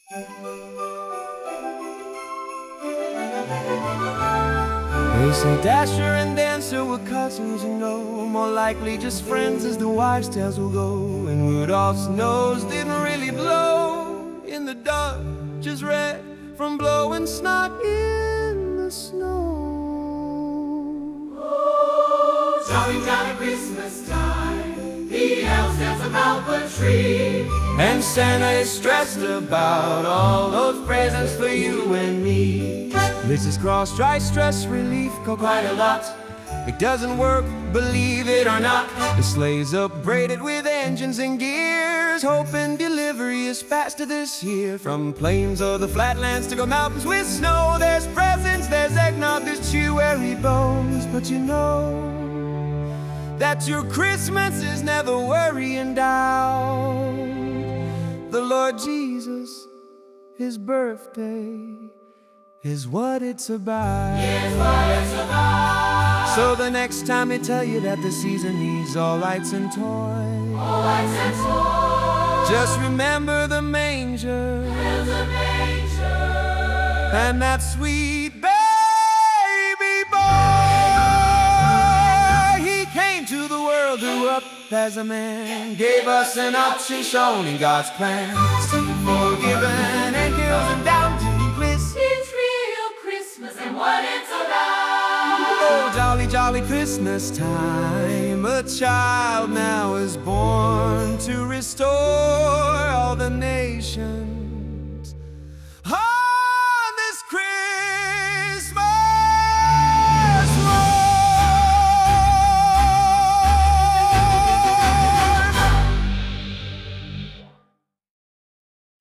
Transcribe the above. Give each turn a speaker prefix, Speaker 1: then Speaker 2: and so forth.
Speaker 1: They say Dasher and Dancer were cousins, you know, more likely just friends as the wives' tales will go. And Rudolph's nose didn't really blow in the dark, just red from blowing snot in the snow.
Speaker 2: Jolly jolly Christmas time, the elves dance about the tree,
Speaker 1: and Santa is stressed about all those presents for you and me. Mrs. Cross tries stress relief, quite a lot. It doesn't work, believe it or not. The sleigh's upbraided with engines and gears, hoping delivery is faster this year. From plains or the flatlands to go mountains with snow, there's presents, there's eggnog, there's chewy bones. But you know that your Christmas is never worrying down. The Lord Jesus, His birthday is what it's about.
Speaker 2: is what it's about.
Speaker 1: So the next time they tell you that the season needs all lights and toys,
Speaker 2: All lights and toys,
Speaker 1: just remember the manger
Speaker 2: there's a manger,
Speaker 1: and that sweet baby boy. He came to the world, grew up as a man, gave us an option shown in God's plan. Sin forgiven and guilt and down to bliss.
Speaker 2: it's real Christmas and what it's about.
Speaker 1: Oh, jolly, jolly Christmas time. A child now is born to restore all the nation.